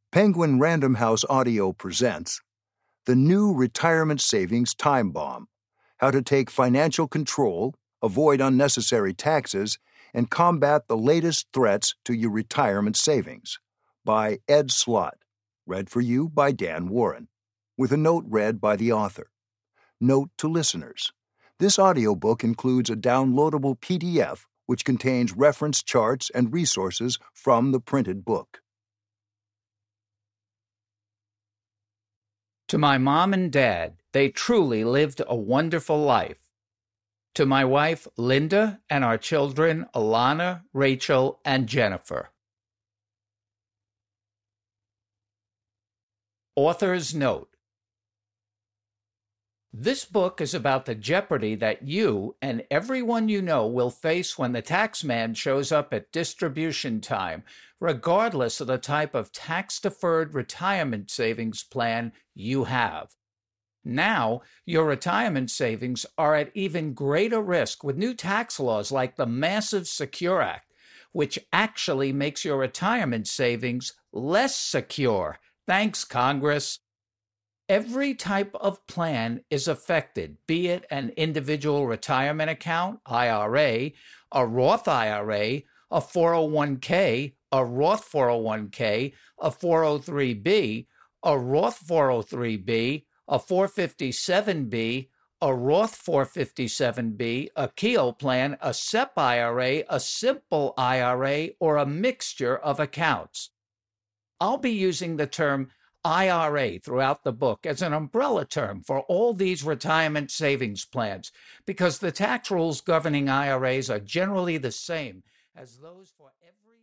Penguin Random House Audio presents The New Retirement Savings Time Bomb: How to Take Financial Control, Avoid Unnecessary Taxes, and Combat the Latest Threats to Your Retirement Savings by Ed Slott. Read for you by Dan Warren, with a note read by the author. Note to listeners: this audiobook includes a downloadable PDF which contains reference charts and resources from the printed book. To my mom and dad, they truly lived a wonderful life. To my wife, Linda, and our children, Alana, Rachel, and Jennifer. Author's Note: this book is about the jeopardy that you and everyone you know will face when the tax man shows up at distribution time, regardless of the type of tax-deferred retirement savings plan you have. Now, your retirement savings are at even greater risk with new tax laws like the Massive Secure Act, which actually makes your retirement savings less secure. Thanks, Congress. Every type of plan is affected, be it an individual retirement account, IRA, a Roth IRA, a 401k, a Roth 401k, a 403b, a Roth 403b, a 457b, a Roth 457b, a Keogh plan, a SEP IRA, a simple IRA, or a mixture of accounts. I'll be using the term IRA throughout the book as an umbrella term for all these retirement savings plans because the tax rules governing IRAs are generally the same as those for every